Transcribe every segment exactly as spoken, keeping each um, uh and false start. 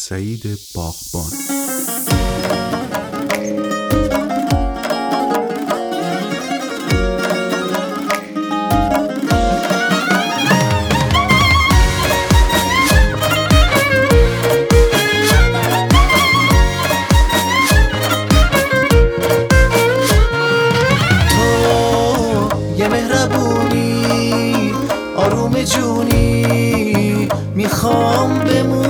سعید باغبان. مهربونی آروم جونی میخوام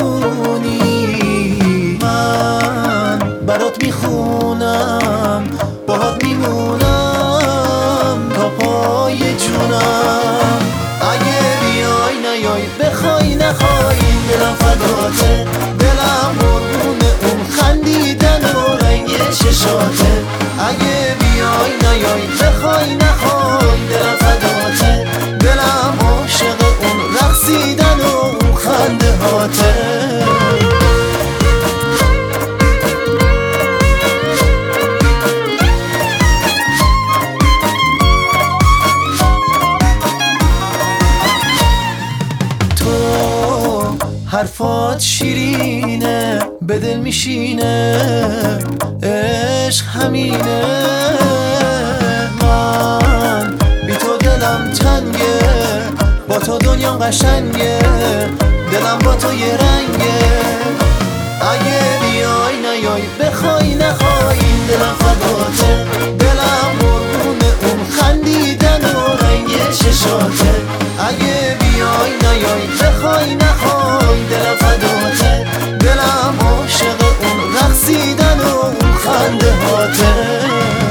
بمونی، من برات میخونم باهات میمونم تا پای جونم. اگه بیای نیای بخوای نخوای دلم فداته، دلم قربون اون خندیدن و رنگ ششاته. اگه بیای نیای بخوای نخوای دلم فداته، دلم عاشق اون رقصیدن و اون خنده هاته. حرفات شیرینه به دل میشینه، عشق همینه. من بی تو دلم تنگه، با تو دنیا قشنگه، دلم با تو یه رنگه. اگه بیای نیای بخوای نخوای دلم فداته، دلم قربون اون خندیدن و رنگ ششاته. اگه بیای نیای بخوای نخوای دلم فداته، دلم عاشق اون رقصیدن و اون خنده هاته.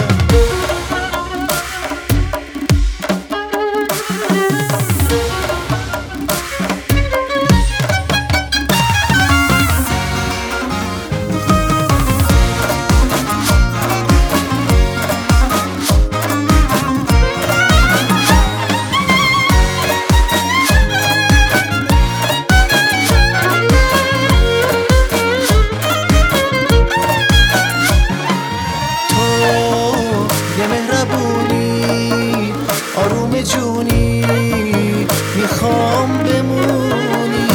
مهربونی آروم جونی میخوام بمونی،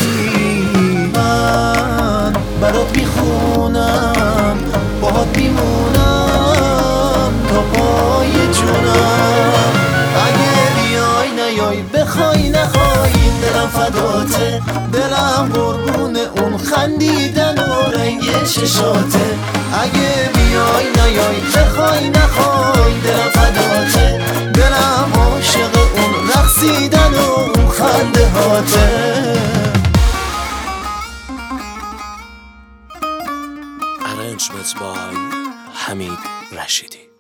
من برات میخونم باهات میمونم تا پای جونم. اگه بیای نیای بخوای نخوای دلم فداته، دلم قربون اون خندیدن و رنگ ششاته. اگه بیای نیای بخوای نخوای دلم فداته، دلم عاشق اون رقصیدن و اون خنده هاته. Arrangements by حمید رشیدی.